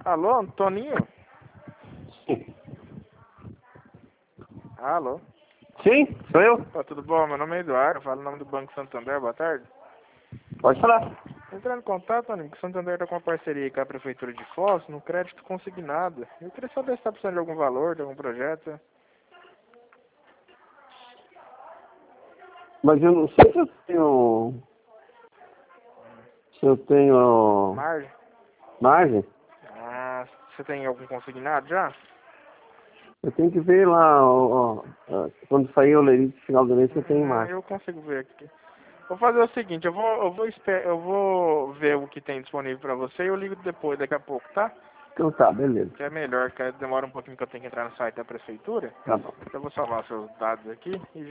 Alô, Antoninho? Sim. Alô? Sim, sou eu. Tudo bom? Meu nome é Eduardo, falo em nome do Banco Santander, boa tarde. Pode falar. Entrando em contato, Antoninho, que o Santander está com uma parceria com a Prefeitura de Foz, no crédito consignado. Eu queria saber se está precisando de algum valor, de algum projeto. Mas eu não sei se eu tenho... Se eu tenho... Margem? Margem. Ah, você tem algum consignado já? Eu tenho que ver lá, quando sair o leilão no final do mês, se eu tenho margem. Eu consigo ver aqui. Vou fazer o seguinte, eu vou ver o que tem disponível para você e eu ligo depois, daqui a pouco, tá? Então tá, beleza. Que é melhor, que demora um pouquinho que eu tenho que entrar no site da Prefeitura. Tá bom. Eu vou salvar seus dados aqui e